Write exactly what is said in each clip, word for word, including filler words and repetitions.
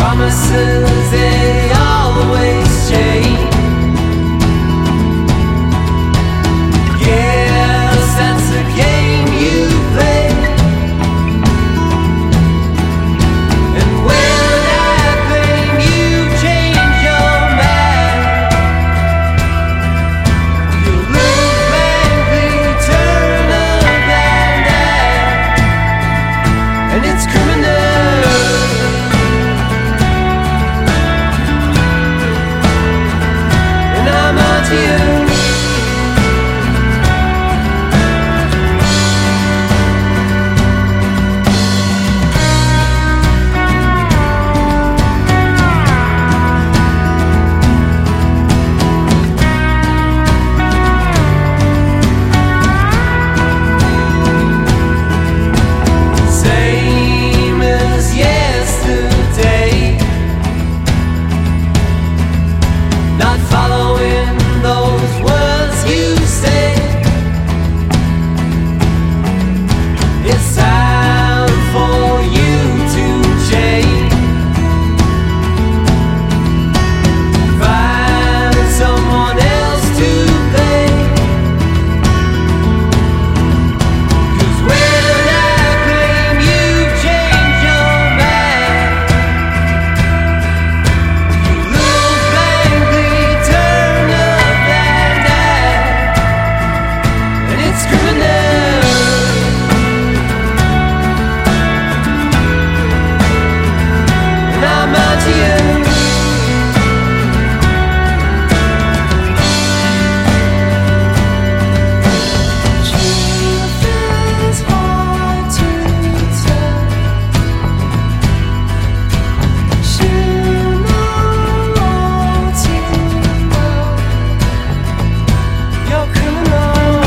Promises they always change. Yes, that's the game you play. And when I claim you change your mind, you look blankly, turn a blind eye, and it's criminal. Same as yesterday, not following those words you say. It's time for you to change. Find someone else to blame. 'Cause when I claim you change your mind, you look blankly, turn a blind eye, and it's criminal. And I'm out to you. Truth is hard to tell. You know what you know. You're criminal.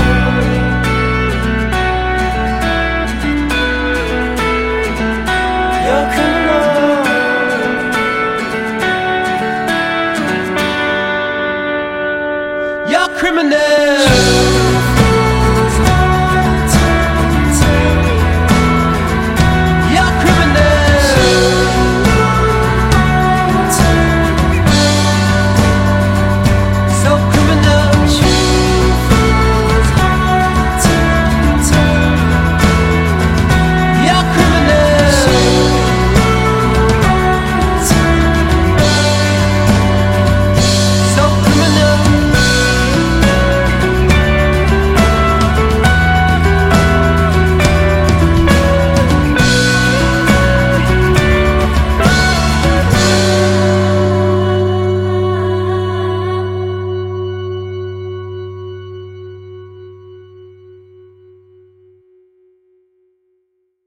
You're criminal.